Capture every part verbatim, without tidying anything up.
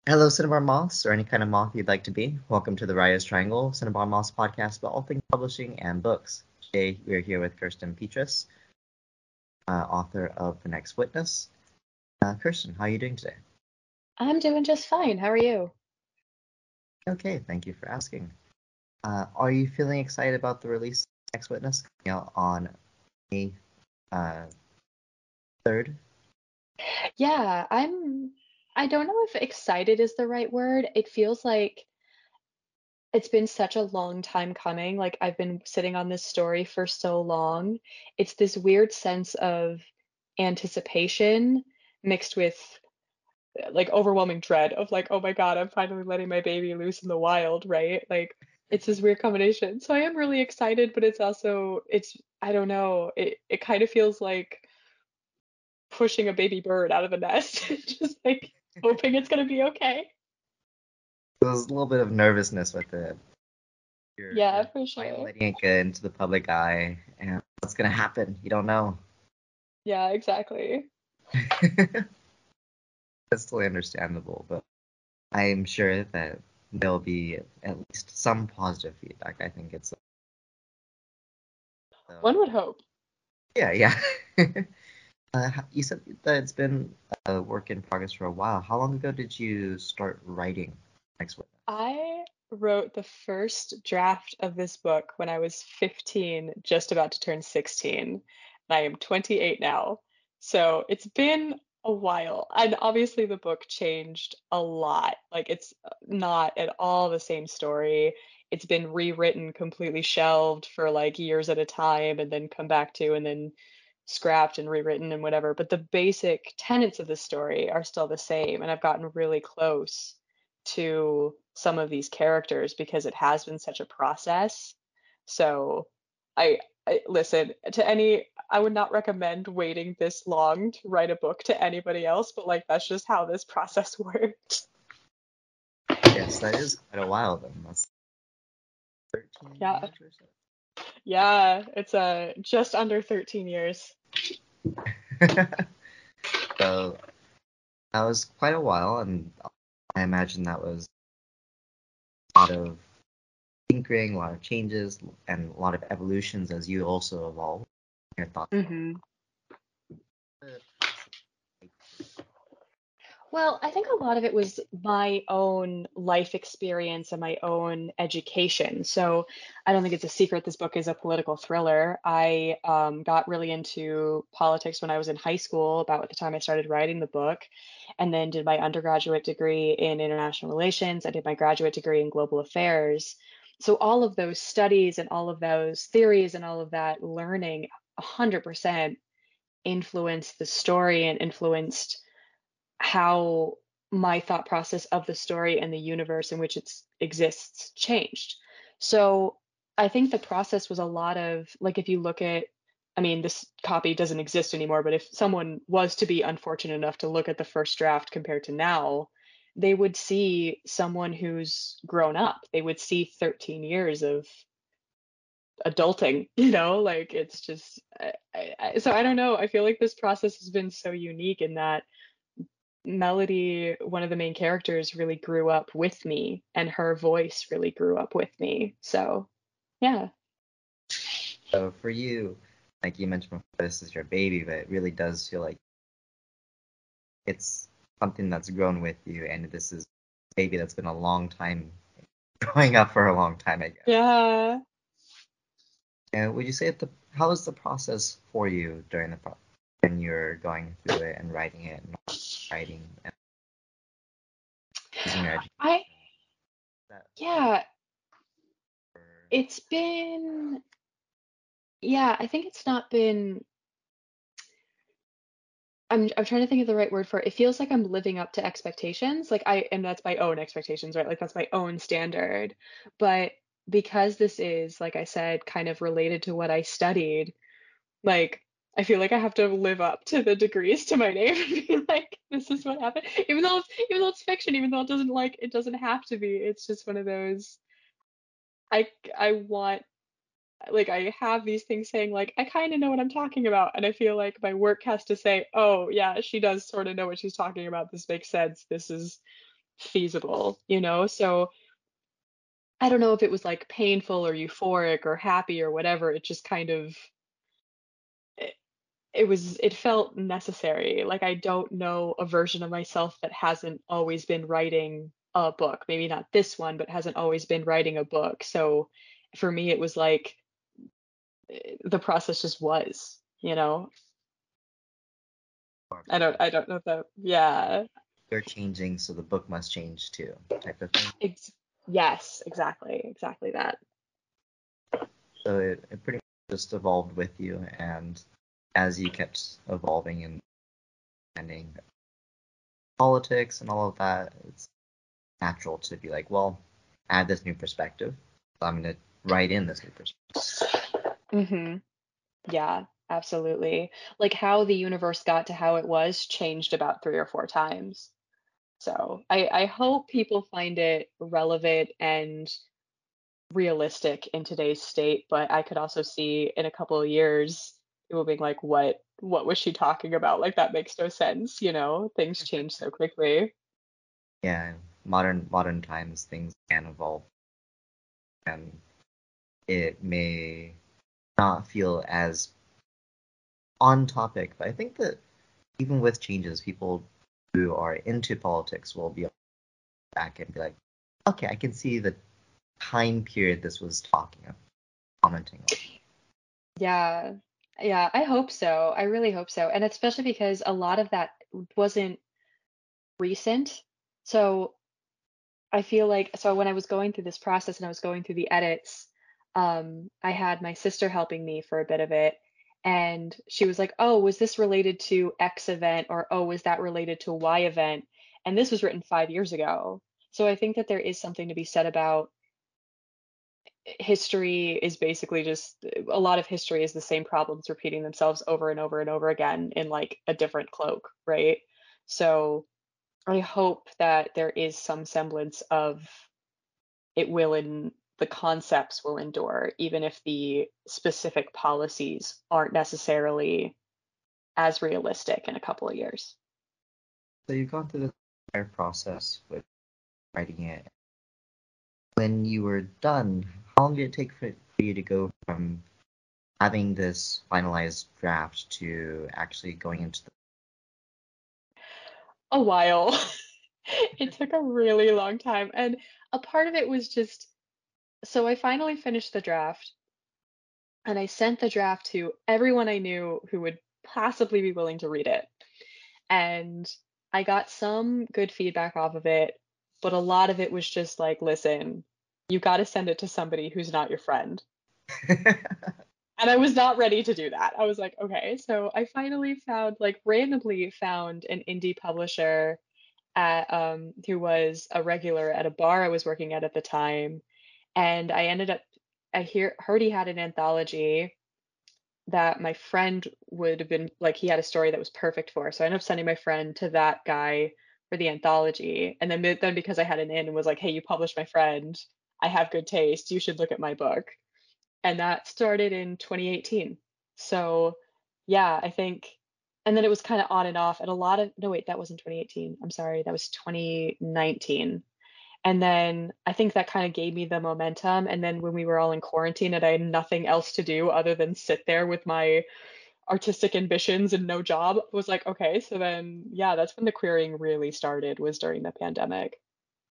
Hello, Cinnabar Moths, or any kind of moth you'd like to be. Welcome to the Writer's Triangle, Cinnabar Moths podcast about all things publishing and books. Today, we're here with Kirsten Petrus, uh, author of The Next Witness. Uh, Kirsten, how are you doing today? I'm doing just fine. How are you? Okay, thank you for asking. Uh, are you feeling excited about the release of The Next Witness coming out on May uh, third? Yeah, I'm. I don't know if excited is the right word. It feels like it's been such a long time coming. Like I've been sitting on this story for so long. It's this weird sense of anticipation mixed with uh, like overwhelming dread of like, oh my God, I'm finally letting my baby loose in the wild, right? Like it's this weird combination. So I am really excited, but it's also it's I don't know. It it kind of feels like pushing a baby bird out of the nest, just like hoping it's gonna be okay. There's a little bit of nervousness with it. You're, Yeah, you're for finally sure. letting it get into the public eye, and what's going to happen? You don't know. Yeah, exactly. That's totally understandable, but I'm sure that there'll be at least some positive feedback. I think it's One so. would hope. Yeah, yeah. uh, you said that it's been a work in progress for a while. How long ago did you start writing Next Witness? I wrote the first draft of this book when I was fifteen, just about to turn sixteen, and I am twenty-eight now. So it's been a while. And obviously the book changed a lot. Like it's not at all the same story. It's been rewritten, completely shelved for like years at a time and then come back to and then scrapped and rewritten and whatever. But the basic tenets of the story are still the same. And I've gotten really close to some of these characters because it has been such a process. So I, I listen to any I would not recommend waiting this long to write a book to anybody else, but like that's just how this process works. Yes, that is quite a while then. That's thirteen Yeah. years or Yeah, it's uh just under thirteen years. so. So that was quite a while, and I imagine that was a lot of tinkering, a lot of changes, and a lot of evolutions as you also evolve. Your thoughts about hmm the process. Well, I think a lot of it was my own life experience and my own education. So I don't think it's a secret this book is a political thriller. I um, got really into politics when I was in high school, about the time I started writing the book, and then did my undergraduate degree in international relations. I did my graduate degree in global affairs. So all of those studies and all of those theories and all of that learning one hundred percent influenced the story and influenced how my thought process of the story and the universe in which it exists changed. So I think the process was a lot of like, if you look at, I mean, this copy doesn't exist anymore, but if someone was to be unfortunate enough to look at the first draft compared to now, they would see someone who's grown up. They would see thirteen years of adulting, you know, like it's just, I, I, so I don't know. I feel like this process has been so unique in that Melody, one of the main characters, really grew up with me, and her voice really grew up with me. So, yeah. So for you, like you mentioned before, this is your baby, but it really does feel like it's something that's grown with you, and this is a baby that's been a long time growing up for a long time, I guess. Yeah. And would you say that the how was the process for you during the pro- when you're going through it and writing it and writing and using your education? I, That yeah, for, it's been, yeah, I think it's not been, I'm, I'm trying to think of the right word for it. It feels like I'm living up to expectations. Like I, and that's my own expectations, right? Like that's my own standard. But because this is, like I said, kind of related to what I studied, like I feel like I have to live up to the degrees to my name and be like, this is what happened. Even though it's even though it's fiction, even though it doesn't like it doesn't have to be. It's just one of those I I want like I have these things saying like I kind of know what I'm talking about, and I feel like my work has to say, oh yeah, she does sort of know what she's talking about. This makes sense. This is feasible, you know? So I don't know if it was like painful or euphoric or happy or whatever. It just kind of it, it was it felt necessary. Like I don't know a version of myself that hasn't always been writing a book. Maybe not this one, but hasn't always been writing a book. So for me it was like eh, the process just was, you know. Or I don't I don't know if that yeah. they're changing, so the book must change too, type of thing. Ex- yes, exactly. Exactly that. So it, it pretty much just evolved with you, and as you kept evolving and understanding politics and all of that, it's natural to be like, well, I have this new perspective, so I'm going to write in this new perspective. Mhm. Yeah, absolutely. Like how the universe got to how it was changed about three or four times. So I, I hope people find it relevant and realistic in today's state, but I could also see in a couple of years people being like, what what was she talking about? Like that makes no sense, you know? Things change so quickly. Yeah, modern modern times things can evolve, and it may not feel as on topic, but I think that even with changes, people who are into politics will be back and be like, okay, I can see the time period this was talking of, commenting on. Yeah. Yeah, I hope so. I really hope so. And especially because a lot of that wasn't recent. So I feel like so when I was going through this process and I was going through the edits, um, I had my sister helping me for a bit of it, and she was like, "Oh, was this related to X event?" or "Oh, was that related to Y event?" And this was written five years ago. So I think that there is something to be said about history is basically just a lot of history is the same problems repeating themselves over and over and over again in like a different cloak, right? So I hope that there is some semblance of it will in the concepts will endure, even if the specific policies aren't necessarily as realistic in a couple of years. So you've gone through the entire process with writing it. When you were done, how long did it take for, for you to go from having this finalized draft to actually going into the A while. It took a really long time. And a part of it was just so I finally finished the draft and I sent the draft to everyone I knew who would possibly be willing to read it. And I got some good feedback off of it, but a lot of it was just like, listen, you got to send it to somebody who's not your friend. And I was not ready to do that. I was like, okay. So I finally found, like, randomly found an indie publisher at, um, who was a regular at a bar I was working at at the time. And I ended up, I hear, heard he had an anthology that my friend would have been like he had a story that was perfect for. So I ended up sending my friend to that guy for the anthology. And then then because I had an in and was like, "Hey, you published my friend. I have good taste. You should look at my book." And that started in twenty eighteen. So, yeah, I think and then it was kind of on and off and a lot of no wait, that wasn't twenty eighteen. I'm sorry. That was twenty nineteen. And then I think that kind of gave me the momentum. And then when we were all in quarantine and I had nothing else to do other than sit there with my artistic ambitions and no job, I was like, okay, so then yeah, that's when the querying really started was during the pandemic.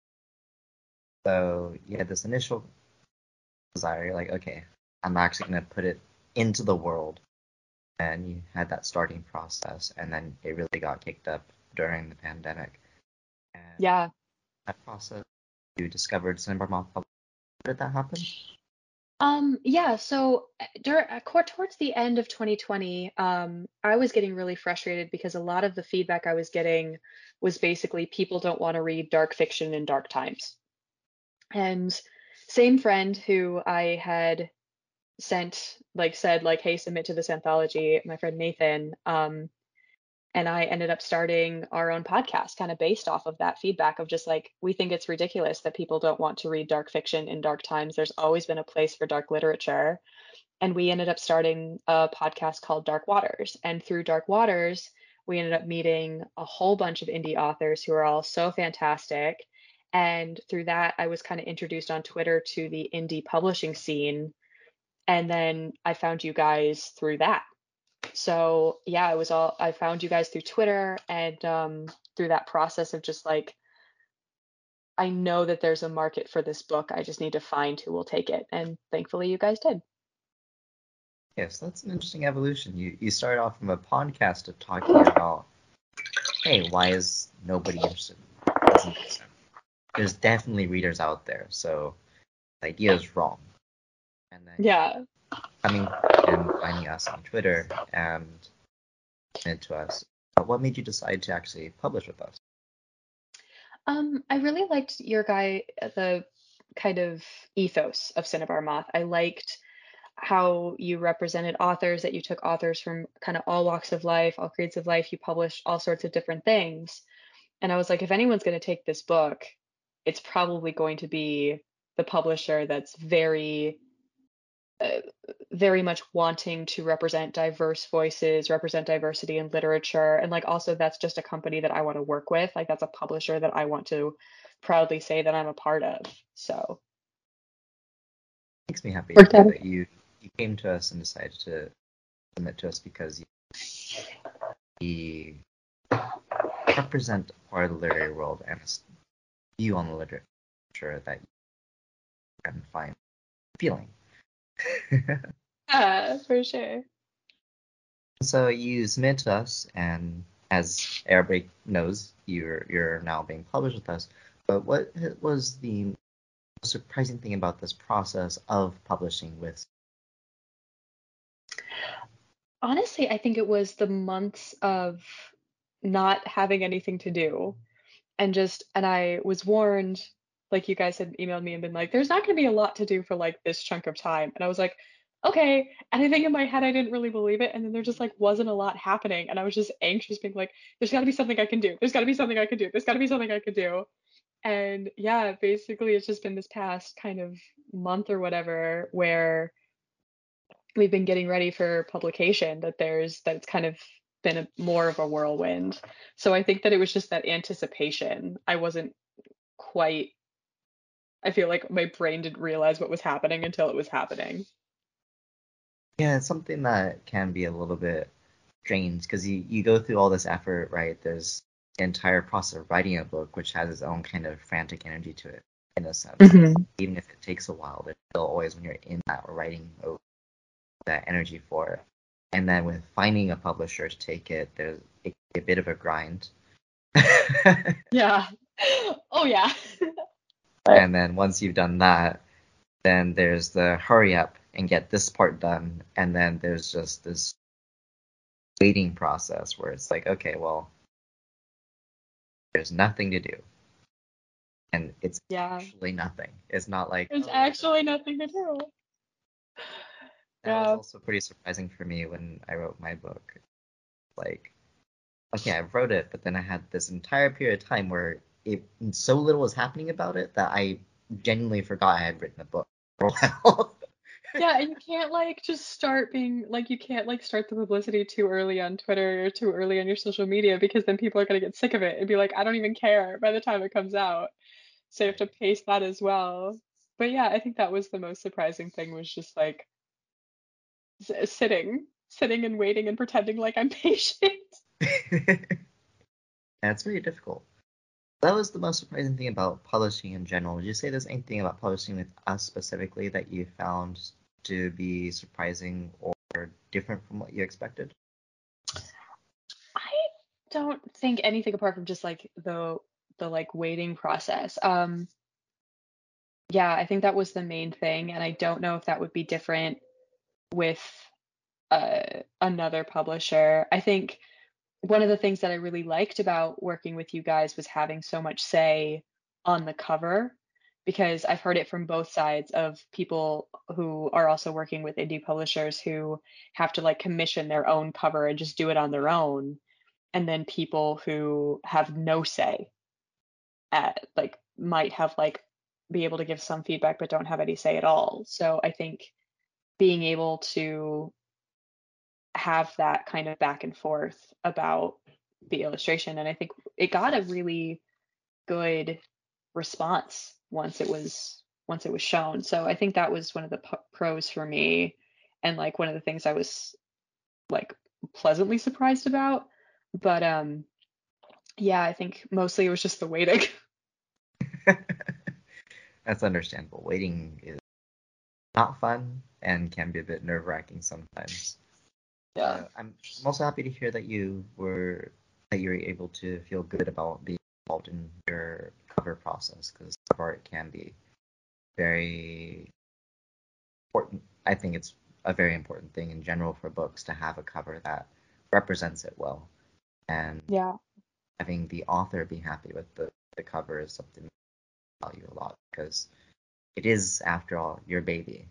so you had this initial desire, you're like, okay, I'm actually gonna put it into the world, and you had that starting process, and then it really got kicked up during the pandemic. And Yeah. that process, you discovered Cinema Moth Publishing. How did that happen? Um, yeah, so during towards the end of twenty twenty, um, I was getting really frustrated because a lot of the feedback I was getting was basically people don't want to read dark fiction in dark times. And same friend who I had sent like said like hey submit to this anthology, my friend Nathan, um and I ended up starting our own podcast kind of based off of that feedback of just like we think it's ridiculous that people don't want to read dark fiction in dark times. There's always been a place for dark literature. And we ended up starting a podcast called Dark Waters. And through Dark Waters, we ended up meeting a whole bunch of indie authors who are all so fantastic. And through that, I was kind of introduced on Twitter to the indie publishing scene. And then I found you guys through that. So yeah, it was all, I found you guys through Twitter and um, through that process of just like, I know that there's a market for this book. I just need to find who will take it. And thankfully, you guys did. Yes, that's an interesting evolution. You you started off from a podcast of talking about, hey, why is nobody interested in this? Doesn't make sense. There's definitely readers out there, so the idea is wrong. And then Yeah. coming and finding us on Twitter and sending it to us. But what made you decide to actually publish with us? Um, I really liked your guy, the kind of ethos of Cinnabar Moth. I liked how you represented authors, that you took authors from kind of all walks of life, all grades of life. You published all sorts of different things. And I was like, if anyone's going to take this book, it's probably going to be the publisher that's very, uh, very much wanting to represent diverse voices, represent diversity in literature. And like, also, that's just a company that I want to work with. Like, that's a publisher that I want to proudly say that I'm a part of. So, Makes me happy to worked hear out. that you you came to us and decided to submit to us because you represent a part of the literary world and a view on the literature that you can find appealing. Yeah, for sure. So you submit to us, and as everybody knows, you're you're now being published with us. But what was the surprising thing about this process of publishing with? Honestly, I think it was the months of not having anything to do and just and I was warned, like you guys had emailed me and been like, there's not going to be a lot to do for like this chunk of time. And I was like, okay. And I think in my head, I didn't really believe it. And then there just like wasn't a lot happening. And I was just anxious, being like, there's got to be something I can do. There's got to be something I can do. There's got to be something I could do. And yeah, basically, it's just been this past kind of month or whatever where we've been getting ready for publication that there's that it's kind of been a, more of a whirlwind. So I think that it was just that anticipation. I wasn't quite I feel like my brain didn't realize what was happening until it was happening. Yeah, it's something that can be a little bit strange because you, you go through all this effort, right? There's the entire process of writing a book, which has its own kind of frantic energy to it, in a sense. Hmm. Even if it takes a while, there's still always when you're in that or writing mode, that energy for it. And then with finding a publisher to take it, there's it, a bit of a grind. Yeah. Oh yeah. And then once you've done that, then there's the hurry up and get this part done. And then there's just this waiting process where it's like, okay, well, there's nothing to do. And it's Yeah. actually nothing. It's not like, There's oh, actually nothing to do. that was Yeah. also pretty surprising for me when I wrote my book. Like, okay, I wrote it, but then I had this entire period of time where it so little was happening about it that I genuinely forgot I had written a book for a while. Yeah, and you can't like just start being like you can't like start the publicity too early on Twitter or too early on your social media because then people are gonna get sick of it and be like, I don't even care by the time it comes out. So you have to pace that as well. But yeah, I think that was the most surprising thing was just like s- sitting, sitting and waiting and pretending like I'm patient. And it's very difficult. That was the most surprising thing about publishing in general. Would you say there's anything about publishing with us specifically that you found to be surprising or different from what you expected? I don't think anything apart from just like the the like waiting process. Um yeah, I think that was the main thing and I don't know if that would be different with uh another publisher. I think one of the things that I really liked about working with you guys was having so much say on the cover because I've heard it from both sides of people who are also working with indie publishers who have to like commission their own cover and just do it on their own and then people who have no say at like might have like be able to give some feedback but don't have any say at all. So I think being able to have that kind of back and forth about the illustration and I think it got a really good response once it was once it was shown. So I think that was one of the p- pros for me, and like one of the things I was like pleasantly surprised about. But um yeah, I think mostly it was just the waiting. That's understandable. Waiting is not fun and can be a bit nerve-wracking sometimes. Yeah. Uh, I'm I'm also happy to hear that you were that you were able to feel good about being involved in your cover process, because cover art can be very important. I think it's a very important thing in general for books to have a cover that represents it well, and Yeah. having the author be happy with the, the cover is something I value a lot, because it is, after all, your baby.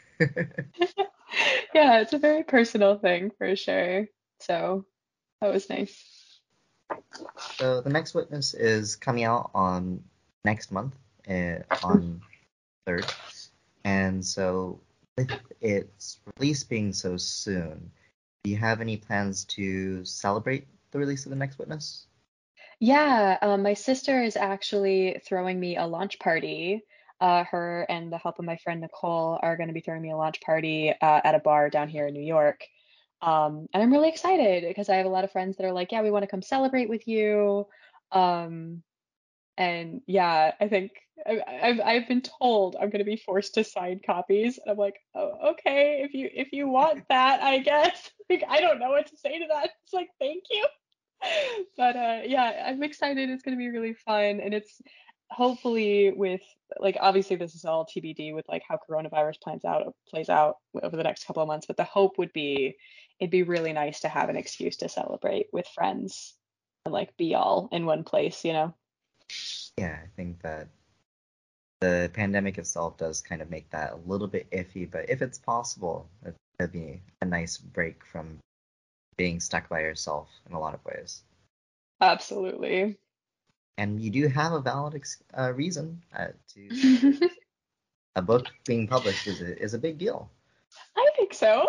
Yeah, it's a very personal thing for sure. So that was nice. So the next witness is coming out on next month, uh, on third, and so with its release being so soon, do you have any plans to celebrate the release of the next witness? Yeah, um, my sister is actually throwing me a launch party. Uh, her and the help of my friend Nicole are going to be throwing me a launch party uh, at a bar down here in New York. Um, and I'm really excited because I have a lot of friends that are like, yeah, we want to come celebrate with you. Um, and yeah, I think I, I've I've been told I'm going to be forced to sign copies, and I'm like, oh, okay, if you if you want that, I guess. Like, I don't know what to say to that. It's like, thank you. But uh yeah, I'm excited. It's going to be really fun, and it's hopefully with, like, obviously this is all T B D with like how coronavirus plans out plays out over the next couple of months, but the hope would be it'd be really nice to have an excuse to celebrate with friends and like be all in one place, you know. Yeah, I think that the pandemic itself does kind of make that a little bit iffy, but if it's possible, it would be a nice break from being stuck by yourself in a lot of ways. Absolutely. And you do have a valid ex- uh, reason uh, to celebrate. A book being published is a, is a big deal. I think so.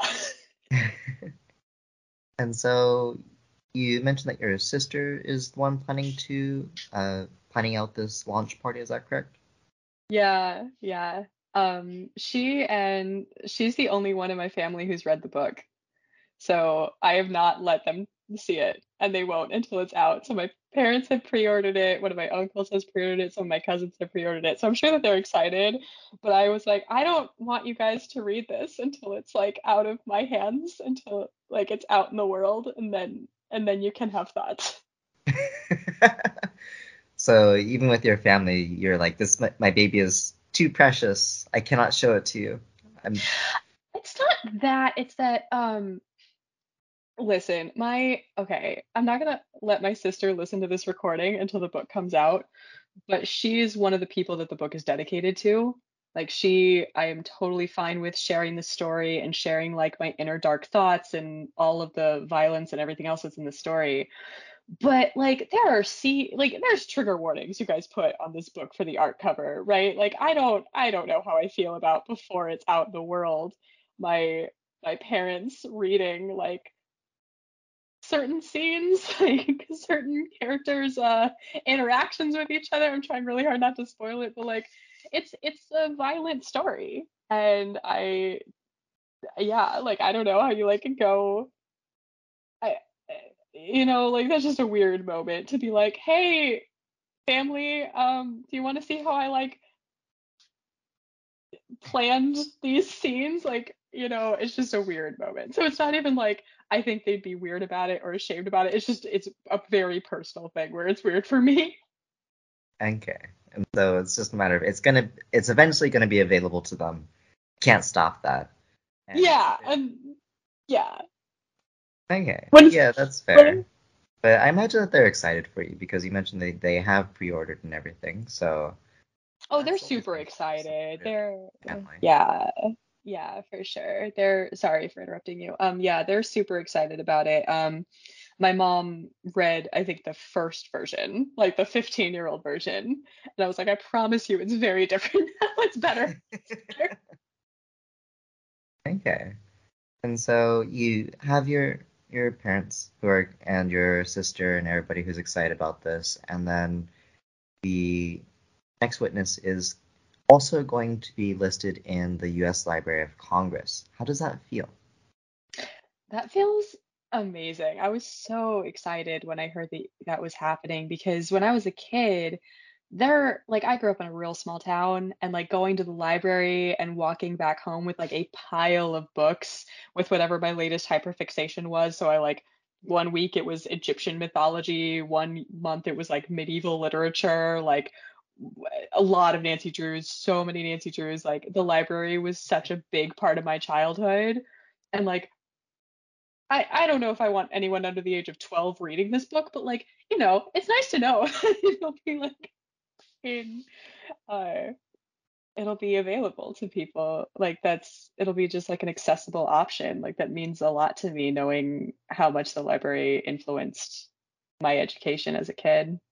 And so you mentioned that your sister is the one planning to uh, planning out this launch party. Is that correct? Yeah, yeah. Um, she and she's the only one in my family who's read the book. So I have not let them see it, and they won't until it's out. So my parents have pre-ordered it. One of my uncles has pre-ordered it. Some of my cousins have pre-ordered it. So I'm sure that they're excited. But I was like, I don't want you guys to read this until it's like out of my hands, until like it's out in the world, and then and then you can have thoughts. So even with your family, you're like, this my, my baby is too precious. I cannot show it to you. I'm It's not that, it's that um listen, my okay, I'm not gonna let my sister listen to this recording until the book comes out, but she's one of the people that the book is dedicated to. Like, she, I am totally fine with sharing the story and sharing like my inner dark thoughts and all of the violence and everything else that's in the story. But like, there are see like there's trigger warnings you guys put on this book for the art cover, right? Like, I don't I don't know how I feel about before it's out in the world. My my parents reading like certain scenes, like certain characters' uh, interactions with each other. I'm trying really hard not to spoil it, but like it's it's a violent story, and I yeah, like I don't know how you like go. I you know like that's just a weird moment to be like, hey family, um, do you want to see how I like planned these scenes? Like, you know, it's just a weird moment. So it's not even like I think they'd be weird about it or ashamed about it. It's just it's a very personal thing where it's weird for me. okay. And so it's just a matter of it's gonna it's eventually gonna be available to them. Can't stop that. And Yeah, and yeah. okay, When yeah, that's when fair. But I imagine that they're excited for you because you mentioned they, they have pre-ordered and everything. So oh, they're that's always super nice to have some excited. real They're family. yeah. Yeah, for sure. They're sorry for interrupting you. Um yeah, they're super excited about it. Um my mom read, I think, the first version, like the fifteen year old version. And I was like, I promise you, it's very different now. It's better. It's better. Okay. And so you have your your parents who are and your sister and everybody who's excited about this, and then the Next Witness is also going to be listed in the U S Library of Congress. How does that feel? That feels amazing. I was so excited when I heard that that was happening because when I was a kid, there like I grew up in a real small town and like going to the library and walking back home with like a pile of books with whatever my latest hyperfixation was. So I like one week it was Egyptian mythology, one month it was like medieval literature, like w- a lot of Nancy Drews, so many Nancy Drews. Like the library was such a big part of my childhood. And like I, I don't know if I want anyone under the age of twelve reading this book, but like, you know, it's nice to know it'll be like in uh it'll be available to people. Like that's it'll be just like an accessible option. Like that means a lot to me knowing how much the library influenced my education as a kid.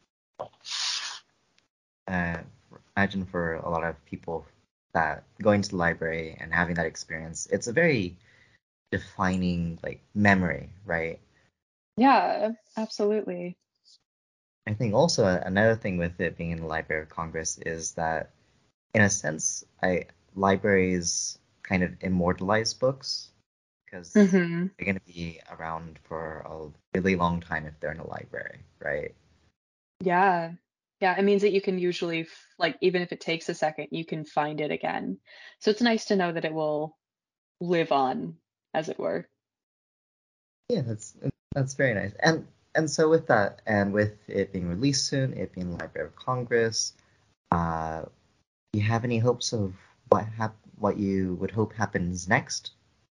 Uh, Imagine for a lot of people that going to the library and having that experience, it's a very defining like memory, right? Yeah, absolutely. I think also another thing with it being in the Library of Congress is that, in a sense, I libraries kind of immortalize books because Hmm. they're going to be around for a really long time if they're in a library, right? Yeah. Yeah, it means that you can usually f- like even if it takes a second, you can find it again. So it's nice to know that it will live on, as it were. Yeah, that's that's very nice. And and so with that, and with it being released soon, it being the Library of Congress, uh, do you have any hopes of what hap- what you would hope happens next?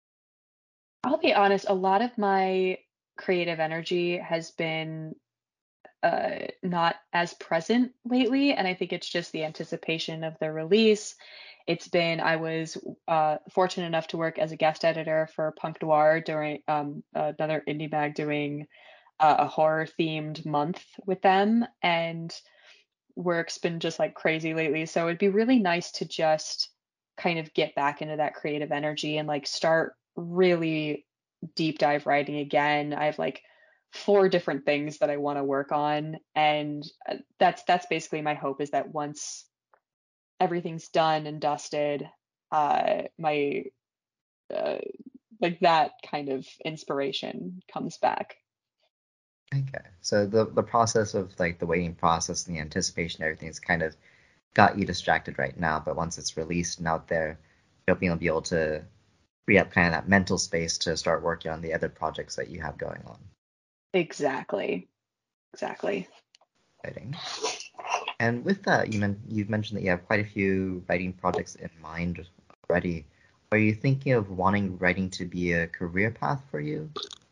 I'll be honest, a lot of my creative energy has been uh, not as present lately, and I think it's just the anticipation of the release. It's been I was uh, fortunate enough to work as a guest editor for Punk Noir during um, another indie mag doing uh, a horror themed month with them, and work's been just like crazy lately. So it'd be really nice to just kind of get back into that creative energy and like start really deep dive writing again. I have like four different things that I want to work on, and uh, that's that's basically my hope is that once everything's done and dusted, uh my uh, like that kind of inspiration comes back. Okay, so the the process of like the waiting process and the anticipation, everything's kind of got you distracted right now, but once it's released and out there, you'll be able be able to free up kind of that mental space to start working on the other projects that you have going on. Exactly. Exactly. Exciting. And with that, you men- you've mentioned that you have quite a few writing projects in mind already. Are you thinking of wanting writing to be a career path for you?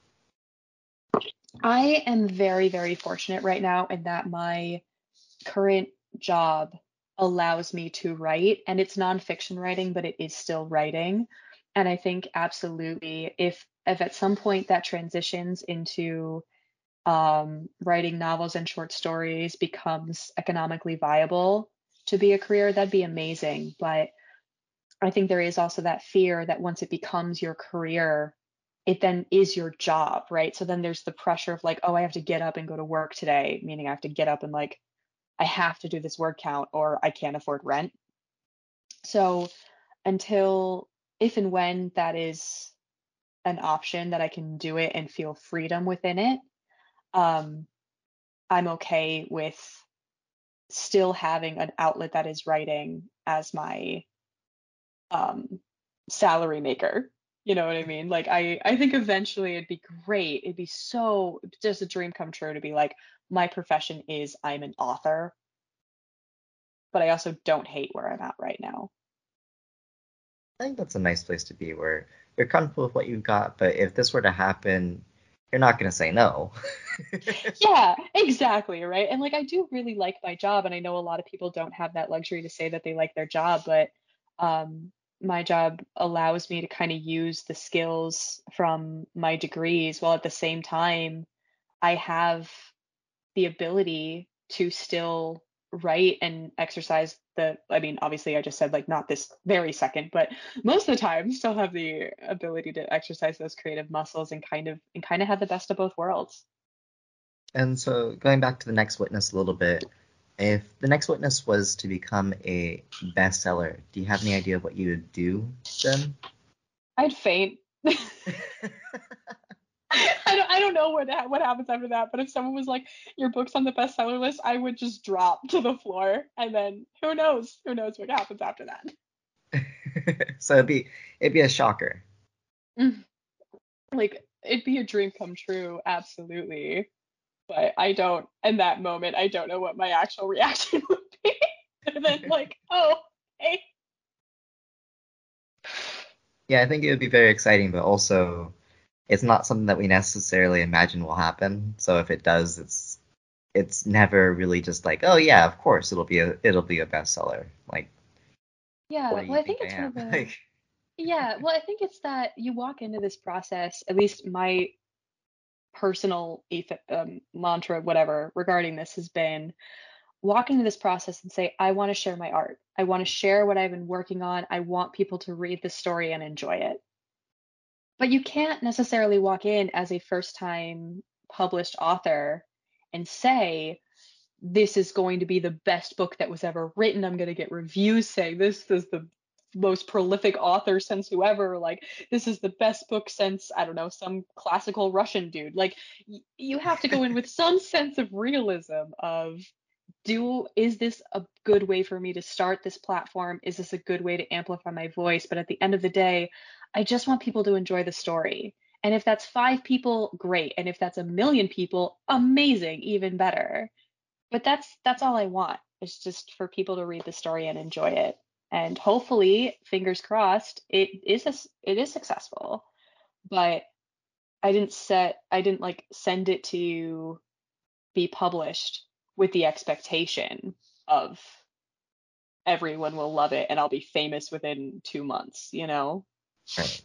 I am very, very fortunate right now in that my current job allows me to write, and it's nonfiction writing, but it is still writing. And I think absolutely, if if at some point that transitions into um, writing novels and short stories becomes economically viable to be a career, that'd be amazing. But I think there is also that fear that once it becomes your career, it then is your job, right? So then there's the pressure of like, oh, I have to get up and go to work today, meaning I have to get up and like, I have to do this word count or I can't afford rent. So until if and when that is an option that I can do it and feel freedom within it, um, I'm okay with still having an outlet that is writing as my um salary maker. You know what I mean? Like I I think eventually it'd be great. It'd be so just a dream come true to be like my profession is I'm an author, but I also don't hate where I'm at right now. I think that's a nice place to be where you're comfortable with what you've got, but if this were to happen, you're not going to say no. Yeah, exactly, right? And like I do really like my job and I know a lot of people don't have that luxury to say that they like their job, but um my job allows me to kind of use the skills from my degrees while at the same time I have the ability to still write and exercise the I mean obviously I just said like not this very second but most of the time still have the ability to exercise those creative muscles and kind of and kind of have the best of both worlds. And so going back to the Next Witness a little bit, If The Next Witness was to become a bestseller, do you have any idea of what you would do then? I'd faint. I don't, I don't know what what happens after that, but if someone was like, your book's on the bestseller list, I would just drop to the floor, and then who knows? Who knows what happens after that? So it'd be it'd be a shocker. Mm. Like, it'd be a dream come true, absolutely. But I don't, in that moment, I don't know what my actual reaction would be. And then, like, oh, hey. Yeah, I think it would be very exciting, but also it's not something that we necessarily imagine will happen. So if it does, it's it's never really just like, oh yeah, of course it'll be a it'll be a bestseller. Like, what Yeah, do well, you I think think I it's one am? of the, Like, yeah, well, I think it's that you walk into this process, at least my personal eth- um, mantra, whatever, regarding this has been walk into this process and say, I want to share my art. I want to share what I've been working on. I want people to read the story and enjoy it. But you can't necessarily walk in as a first time published author and say, this is going to be the best book that was ever written. I'm going to get reviews saying this is the most prolific author since whoever. Like, this is the best book since, I don't know, some classical Russian dude. Like, y- you have to go in with some sense of realism of, do is this a good way for me to start this platform? Is this a good way to amplify my voice? But at the end of the day, I just want people to enjoy the story. And if that's five people, great. And if that's a million people, amazing, even better. But that's that's all I want. It's just for people to read the story and enjoy it. And hopefully, fingers crossed, it is a, it is successful. But I didn't set I didn't like send it to be published with the expectation of everyone will love it and I'll be famous within two months, you know? right.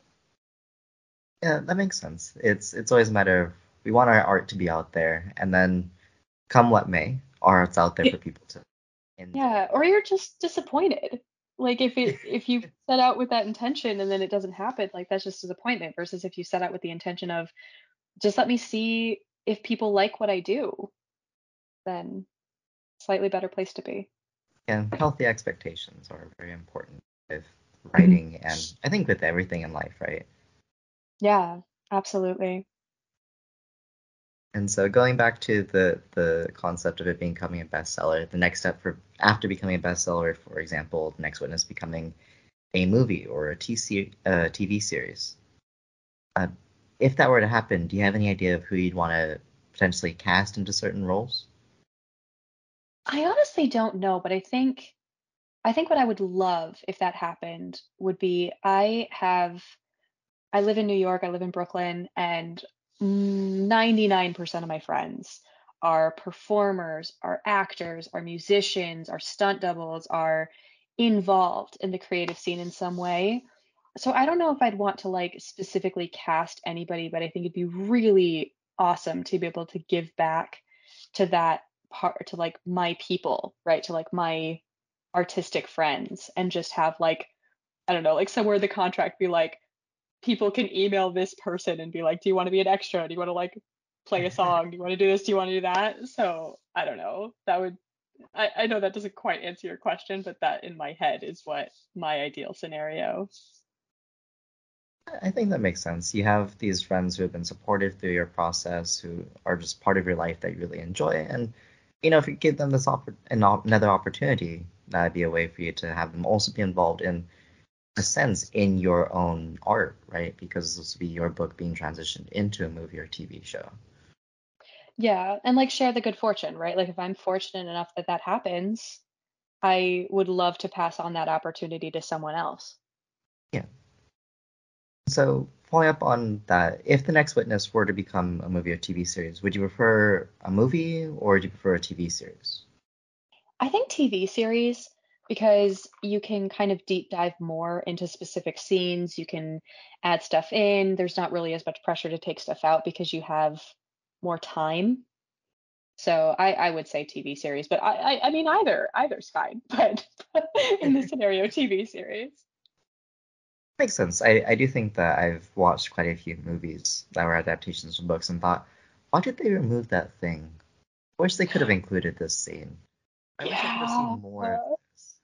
Yeah, that makes sense. It's it's always a matter of we want our art to be out there, and then come what may, our art's out there for people to Yeah, enjoy. or you're just disappointed. Like if it if you set out with that intention and then it doesn't happen, like that's just disappointment versus if you set out with the intention of just let me see if people like what I do, then slightly better place to be. And healthy expectations are very important with writing and I think with everything in life, right? Yeah, absolutely. And so going back to the the concept of it becoming a bestseller, the next step for after becoming a bestseller, for example, the next witness becoming a movie or a T C, uh, T V series. Uh, if that were to happen, do you have any idea of who you'd want to potentially cast into certain roles? I honestly don't know, but I think I think what I would love if that happened would be I have I live in New York, I live in Brooklyn, and ninety-nine percent of my friends are performers, are actors, are musicians, are stunt doubles, are involved in the creative scene in some way. So I don't know if I'd want to like specifically cast anybody, but I think it'd be really awesome to be able to give back to that part, to like my people, right? To like my artistic friends and just have like, I don't know, like somewhere in the contract be like, people can email this person and be like, do you want to be an extra? Do you want to like play a song? Do you want to do this? Do you want to do that? So I don't know. That would, I, I know that doesn't quite answer your question, but that in my head is what my ideal scenario. I think that makes sense. You have these friends who have been supportive through your process, who are just part of your life that you really enjoy, and you know, if you give them this oppor- an op- another opportunity, that'd be a way for you to have them also be involved in a sense in your own art, right? Because this will be your book being transitioned into a movie or T V show. Yeah. And like share the good fortune, right? Like if I'm fortunate enough that that happens, I would love to pass on that opportunity to someone else. Yeah. So following up on that, if The Next Witness were to become a movie or T V series, would you prefer a movie or would you prefer a T V series? I think T V series because you can kind of deep dive more into specific scenes. You can add stuff in. There's not really as much pressure to take stuff out because you have more time. So I, I would say T V series, but I, I I mean either either's fine. But in this scenario, T V series. Makes sense. I, I do think that I've watched quite a few movies that were adaptations from books and thought, why did they remove that thing? I wish they could have included this scene. I wish I could have seen Yeah. more of this.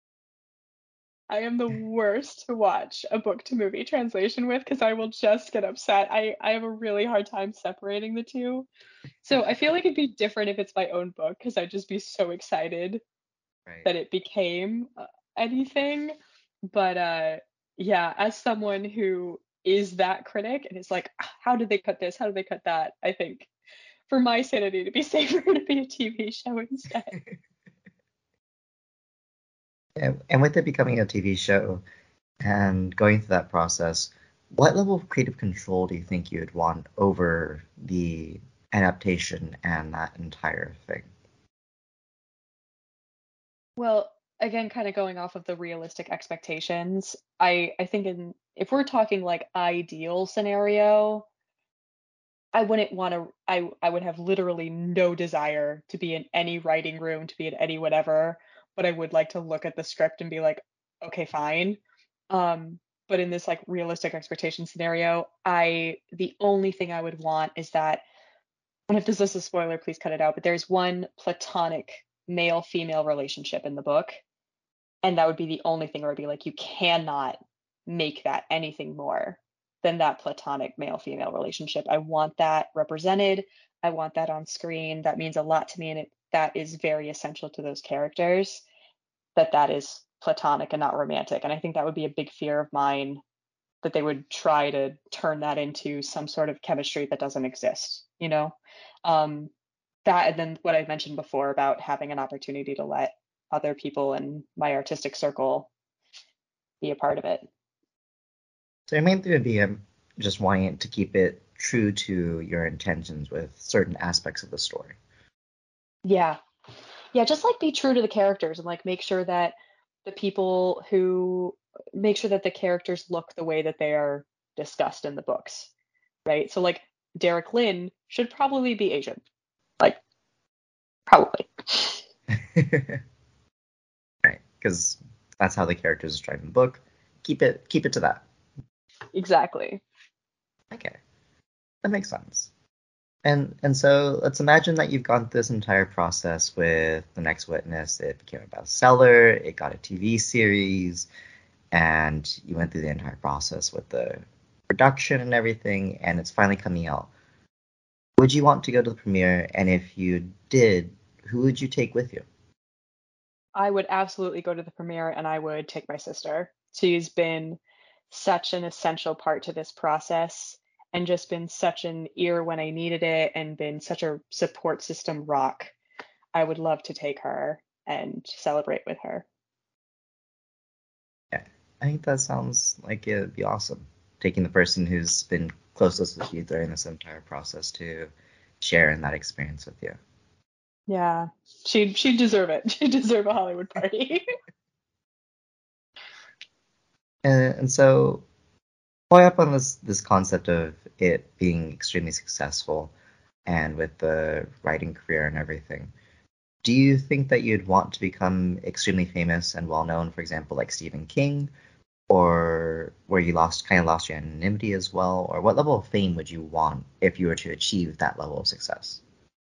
I am the worst to watch a book to movie translation with because I will just get upset. I, I have a really hard time separating the two. So I feel like it'd be different if it's my own book because I'd just be so excited Right. that it became uh, anything. But uh, yeah, as someone who is that critic and is like, "Ah, how did they cut this? How did they cut that?" I think for my sanity to be safer to be a T V show instead. And, and with it becoming a T V show and going through that process, what level of creative control do you think you'd want over the adaptation and that entire thing? Well, again, kind of going off of the realistic expectations, I I think in if we're talking like ideal scenario, I wouldn't want to I I would have literally no desire to be in any writing room, to be in any whatever, but I would like to look at the script and be like, okay, fine. Um, but in this like realistic expectation scenario, I the only thing I would want is that, and if this is a spoiler, please cut it out, but there's one platonic male female relationship in the book, and that would be the only thing where I'd be like, you cannot make that anything more than that platonic male female relationship. I want that represented. I want that on screen. That means a lot to me, and it that is very essential to those characters. That that is platonic and not romantic. And I think that would be a big fear of mine, that they would try to turn that into some sort of chemistry that doesn't exist. You know, um, that, and then what I mentioned before about having an opportunity to let other people in my artistic circle be a part of it. So your main thing would be um, just wanting to keep it true to your intentions with certain aspects of the story. Yeah. Yeah, just like be true to the characters and like make sure that the people who make sure that the characters look the way that they are discussed in the books, right? So like Derek Lynn should probably be Asian. Like probably. Right, because that's how the characters are described in the book. Keep it keep it to that. Exactly. Okay, that makes sense. And and so let's imagine that you've gone through this entire process with The Next Witness. It became a bestseller. It got a T V series, and you went through the entire process with the production and everything, and it's finally coming out. Would you want to go to the premiere? And if you did, who would you take with you? I would absolutely go to the premiere and I would take my sister. She's been such an essential part to this process and just been such an ear when I needed it and been such a support system rock. I would love to take her and celebrate with her. Yeah, I think that sounds like it'd be awesome. Taking the person who's been closest with you during this entire process to share in that experience with you. Yeah, she'd she'd deserve it. She'd deserve a Hollywood party. And, and so, following up on this this concept of it being extremely successful, and with the writing career and everything, do you think that you'd want to become extremely famous and well known, for example, like Stephen King, or where you lost kind of lost your anonymity as well, or what level of fame would you want if you were to achieve that level of success?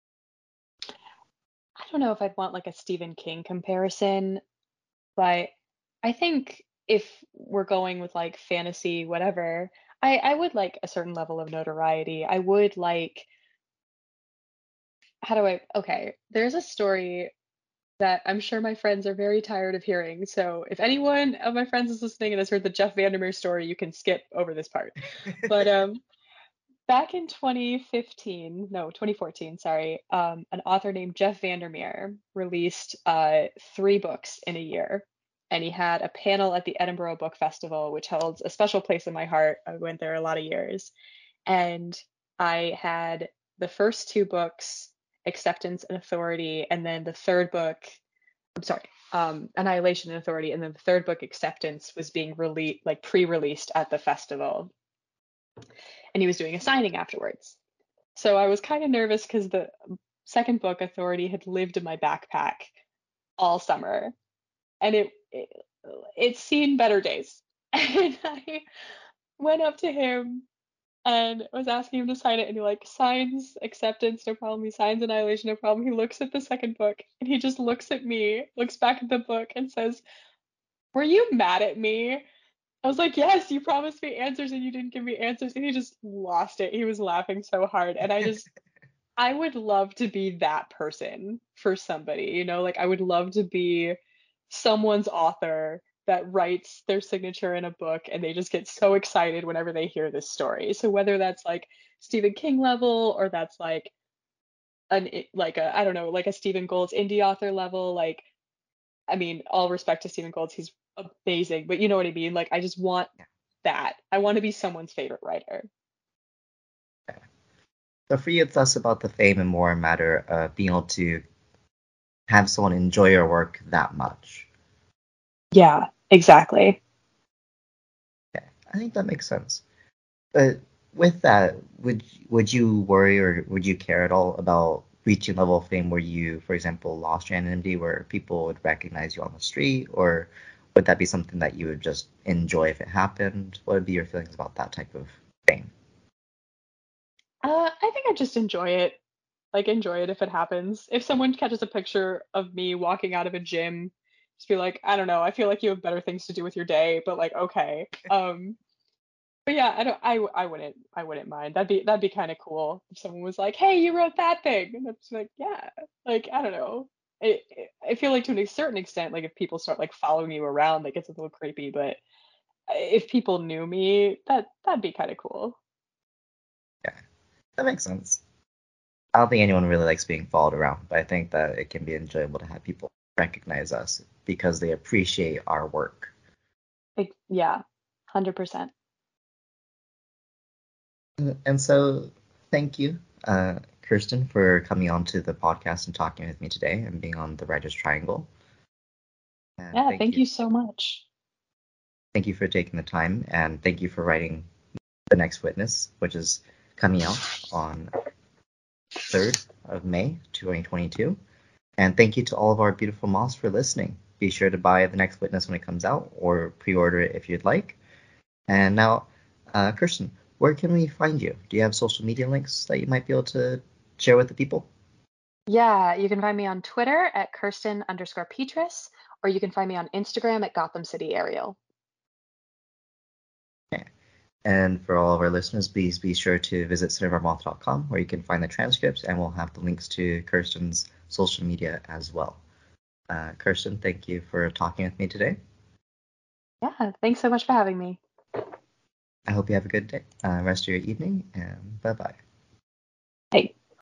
I don't know if I'd want like a Stephen King comparison, but I think if we're going with like fantasy, whatever, I, I would like a certain level of notoriety. I would like, how do I, okay, there's a story that I'm sure my friends are very tired of hearing. So if anyone of my friends is listening and has heard the Jeff Vandermeer story, you can skip over this part. But um, back in twenty fifteen, no, twenty fourteen, sorry, um, an author named Jeff Vandermeer released uh, three books in a year. And he had a panel at the Edinburgh Book Festival, which holds a special place in my heart. I went there a lot of years. And I had the first two books, Acceptance and Authority, and then the third book, I'm sorry, um, Annihilation and Authority, and then the third book, Acceptance, was being released, like pre-released at the festival. And he was doing a signing afterwards. So I was kind of nervous because the second book, Authority, had lived in my backpack all summer, and it, it it's seen better days. And I went up to him and I was asking him to sign it, and he like signs acceptance, no problem. He signs annihilation, no problem. He looks at the second book, and he just looks at me, looks back at the book, and says, "Were you mad at me?" I was like, "Yes, you promised me answers, and you didn't give me answers." And he just lost it. He was laughing so hard, and I just, I would love to be that person for somebody, you know, like I would love to be someone's author that writes their signature in a book and they just get so excited whenever they hear this story. So whether that's like Stephen King level or that's like an i- like a I don't know, like a Stephen Gold's indie author level, like I mean, all respect to Stephen Gold's, he's amazing, but you know what I mean? Like I just want Yeah. that. I want to be someone's favorite writer. So for you, it's less about the fame and more a matter of being able to have someone enjoy your work that much. Yeah, exactly. Yeah, I think that makes sense. But with that, would would you worry or would you care at all about reaching a level of fame where you, for example, lost your anonymity, where people would recognize you on the street, or would that be something that you would just enjoy if it happened? What would be your feelings about that type of fame? Uh, I think I just enjoy it. Like enjoy it if it happens. If someone catches a picture of me walking out of a gym, just be like, I don't know, I feel like you have better things to do with your day, but like okay. Um but yeah, I don't I w- I wouldn't I wouldn't mind. That'd be that'd be kind of cool if someone was like, "Hey, you wrote that thing." And I'm just like, "Yeah." Like, I don't know. I I I feel like to a certain extent like if people start like following you around, like it's a little creepy, but if people knew me, that that'd be kind of cool. Yeah, that makes sense. I don't think anyone really likes being followed around, but I think that it can be enjoyable to have people recognize us because they appreciate our work. Like yeah, one hundred percent. And and so, thank you, uh, Kirsten, for coming on to the podcast and talking with me today and being on the Writer's Triangle. And Yeah, thank thank you, you so much. thank you for taking the time, and thank you for writing The Next Witness, which is coming out on third of May, twenty twenty-two. And thank you to all of our beautiful moths for listening. Be sure to buy The Next Witness when it comes out, or pre-order it if you'd like. And now, uh, Kirsten, where can we find you? Do you have social media links that you might be able to share with the people? Yeah, you can find me on Twitter at Kirsten underscore Petrus, or you can find me on Instagram at Gotham City Ariel. Okay. And for all of our listeners, please be sure to visit cinnabarmoth dot com where you can find the transcripts and we'll have the links to Kirsten's social media as well. Uh, Kirsten, thank you for talking with me today. Yeah, thanks so much for having me. I hope you have a good day, uh, rest of your evening, and bye bye.